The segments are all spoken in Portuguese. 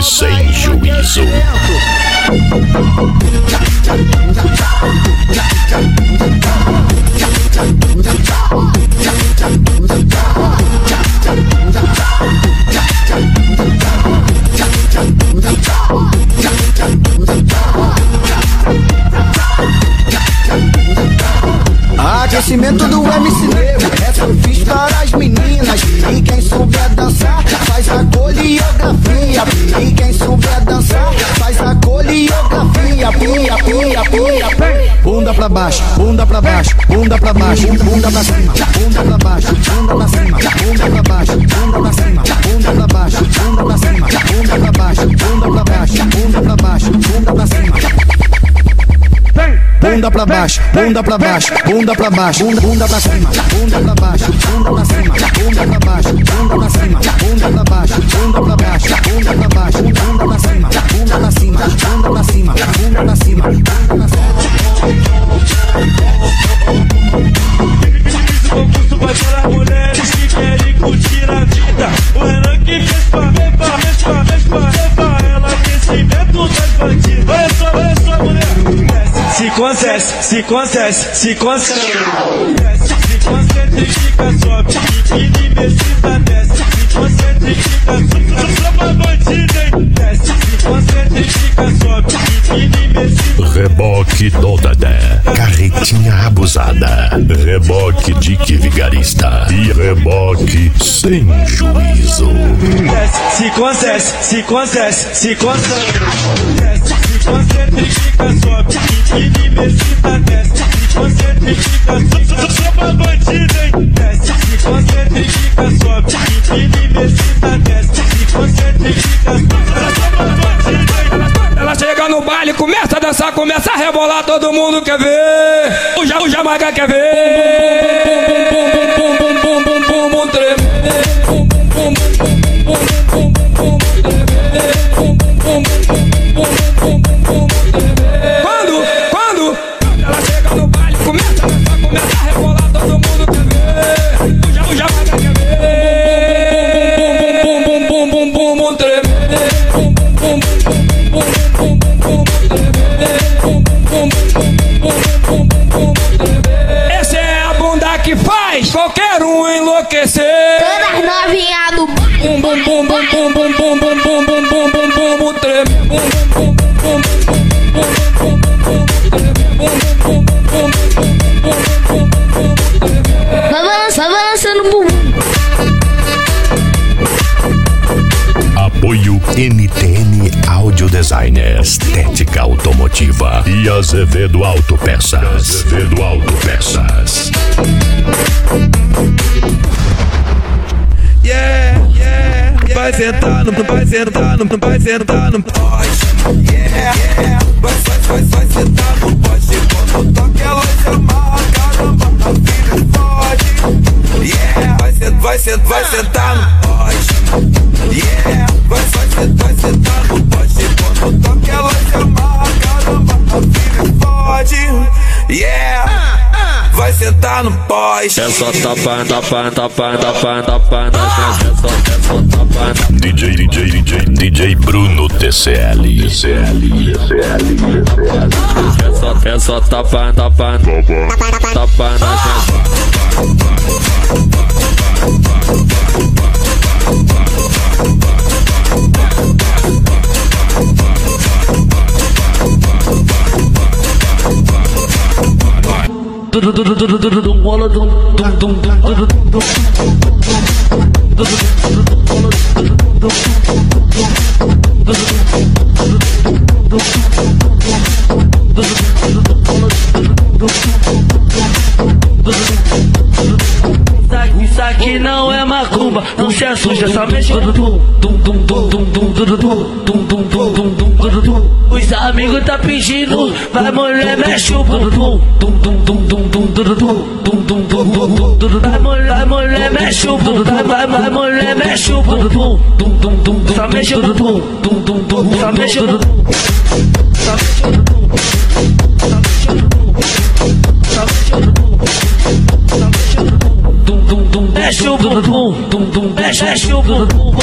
sem juízo. Aquecimento do MC Nego, essa eu fiz para as meninas. E quem souber dançar, faz a coreografia. E quem souber dançar, faz a coreografia. Pia, pia, pia. Bunda pra baixo, bunda pra baixo, bunda pra baixo, bunda pra cima, bunda pra baixo, bunda pra cima, bunda pra baixo, bunda pra cima, bunda pra baixo, bunda pra cima, bunda pra baixo, bunda pra baixo, bunda pra baixo, bunda pra cima. Bunda pra baixo, bunda pra baixo, bunda pra baixo, bunda pra cima, bunda pra baixo, bunda pra cima, bunda pra baixo, bunda pra cima, bunda pra baixo, bunda pra baixo, bunda pra baixo, bunda pra cima, bunda pra cima, bunda pra cima, bunda pra cima, bunda pra cima. Esse concurso vai para as mulheres que querem curtir a vida. O Renan que fez pra ela aquecimento das bandidas. Olha só, mulher. Se concesse, se concentra e fica sobe. Biquíni, Mercida, desce. Se concentra e fica sobe. Só pra bandida, hein? Desce. Se concentra e fica sobe. Biquíni, Mercida. Reboque do Dedé, carretinha abusada, reboque Dick Vigarista e reboque sem juízo. Desce, se concentra. Desce, se concentra e fica sobe. Biquíni, Mercida, desce. Se concentra e fica sobe. Só pra bandida, hein? Desce, se concentra e fica sobe. Biquíni, Mercida, desce. Se concentra e fica sobe. Só pra bandida, hein? Ela chega no baile, começa a dançar, começa a rebolar, todo mundo quer ver. O Jamaica quer ver. Bum, bum, bum, bum, bum, bum, tremer. Bum, bum, bum, bum, bum, bum, bum, tremer. Bum, bum, bum, bum, bum, tremer. Quando ela chega no baile, começa a dançar, começa a rebolar, todo mundo quer ver. O Jamaica quer ver. Bum, bum, bum, bum, bum, bum, tremer. Bum, bum, bum, essa é a bunda que faz qualquer um enlouquecer. Todas novinhas do baile. Bum bum bum bum bum bum bum bum bum bum bum bum bum bum treme. Bum bum bum bum bum bum bum. Vai balançando o bumbum. Apoio NTN Audio Designer, Estética Automotiva e Azevedo Autopeças. Yeah, vai sentando, vai sentando, vai sentando. Yeah, vai sentar no poste. Quando toca ela se amarra, caramba, a filha fode. Yeah, vai sentar no poste. Yeah, vai sentar no poste. Quando toca ela se amarra, caramba, a filha fode. Yeah, vai sentar no poste. É só tapando, é só tapando. DJ Bruno TCL. É só tapando, tapando. Isso aqui não é macumba, não se assusta, só mexe. Os amigos tá pedindo, vai mulher, mexe o bumbum. Vai mulher, mexe o bumbum. Vai mulher, mexe o bumbum. Só mexe o bumbum. Só mexe o bumbum. Só mexe o bumbum. Só mexe o bumbum. Só mexe o bumbum. Só mexe o bumbum. mexe o bumbum, mexe o bumbum.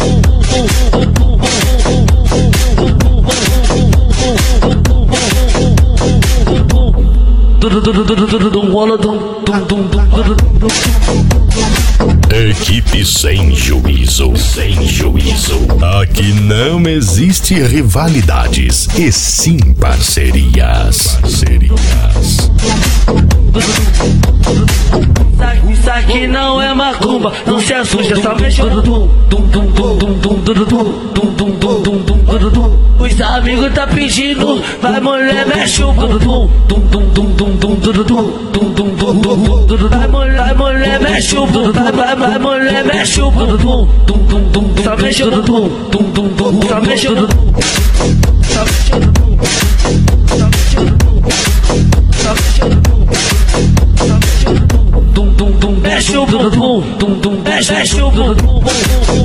Equipe sem juízo, sem juízo. Aqui não existe rivalidades, e sim parcerias. Isso aqui não é macumba, não se assusta, só mexe o bumbum. Os amigos tá pedindo, vai mulher, mexe o bumbum. Vai mulher, mexe o bumbum. Vai mulher, mexe o bumbum. Só mexe o bumbum. Só mexe o bumbum. Só mexe o bumbum. Só mexe o bumbum. Mexe o bumbum, mexe o bumbum.